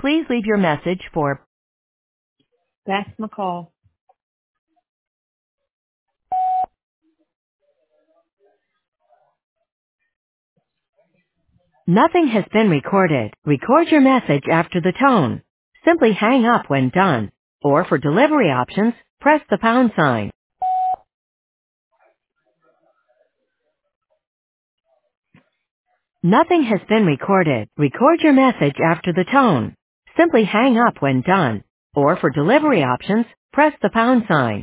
Please leave your message for Beth McCall. Nothing has been recorded. Record your message after the tone. Simply hang up when done. Or for delivery options, press the pound sign. Nothing has been recorded. Record your message after the tone. Simply hang up when done. Or for delivery options, press the pound sign.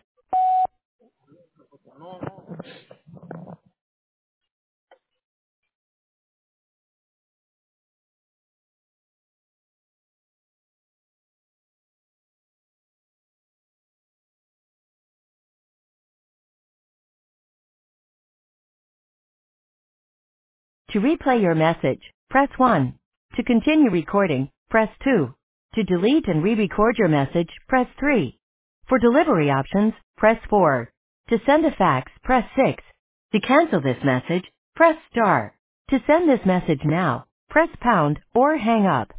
To replay your message, press 1. To continue recording, press 2. To delete and re-record your message, press 3. For delivery options, press 4. To send a fax, press 6. To cancel this message, press star. To send this message now, press pound or hang up.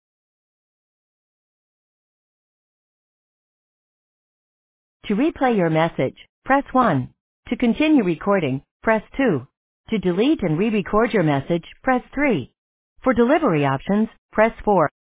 To replay your message, press 1. To continue recording, press 2. To delete and re-record your message, press 3. For delivery options, press 4.